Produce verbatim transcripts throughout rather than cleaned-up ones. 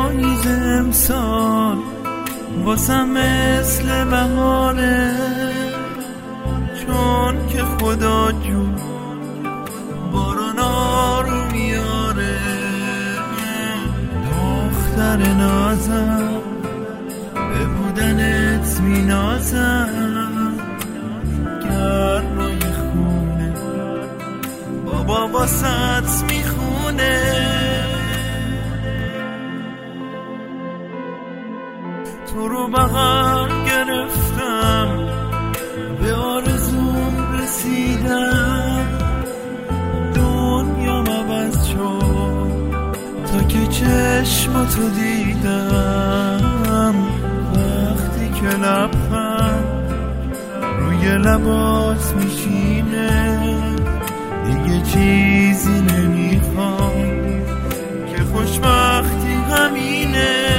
پاییز امسال واسم مثل بهاره، چون که خدا جون بارانا رو میاره. دختر نازم به بودنت مینازم، گرمای خونه بابا واسط میخونه. تو رو بغل گرفتم، به آرزوم رسیدم، دنیام عوض شد تا که چشماتو دیدم. وقتی که لبخند روی لبات میشینه، دیگه چیزی نمیخوام که خوشبختی همینه.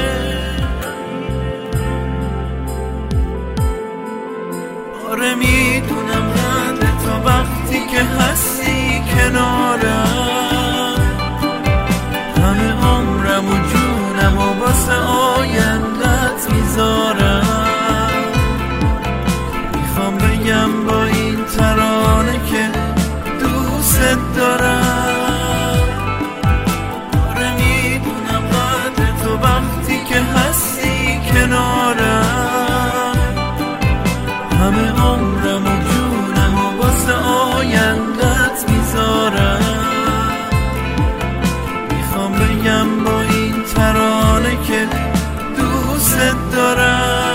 آره میدونم قدر تا وقتی که هستی کنارم، همه عمرم و جونم و واسه آیندت میذارم. میخوام بگم با این ترانه که دوست دارم. آره میدونم قدر تو وقتی که هستی کنارم، همه عمرم و جونم و واسه آیندت میذارم. میخوام بگم با این ترانه که دوست دارم.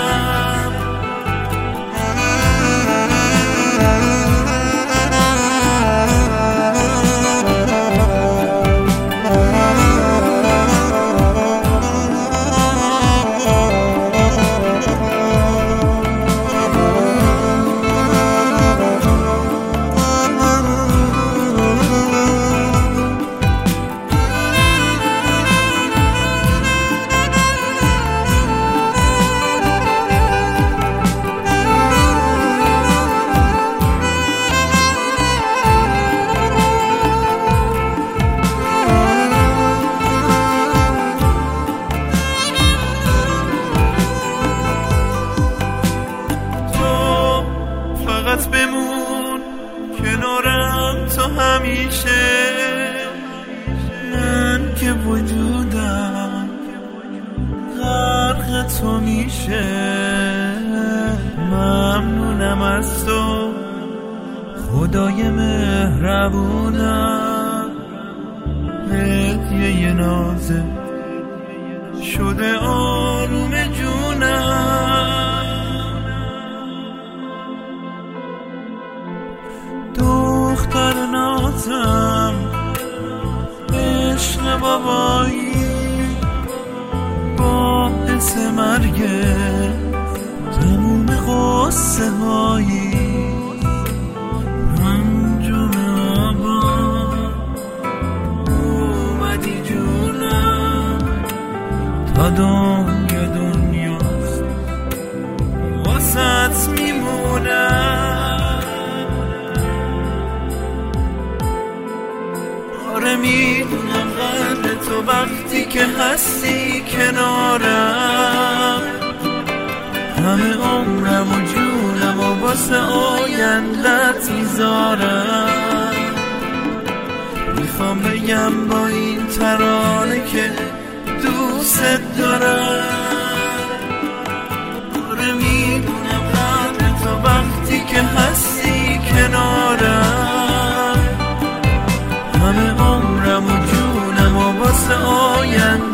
بمون کنارم تو همیشه، من که وجودم غرق تو میشه. ممنونم از تو خدای مهربونم، هدیه نازه شده آروم جونم. دختر نازم عشق بابایی، باعث مرگ تموم قصه هایی. رنجون آبا اومدی جونم، تا دنیا دنیاست واسط میمونم. آره میدونم قدر تو وقتی که هستی کنارم، همه عمرم و جونم و واسه آیندت میذارم. میخوام بگم با این ترانه که دوست دارم. آره میدونم قدر تو وقتی که هستی کنارم، همه عمرم و جونم و واسه آینده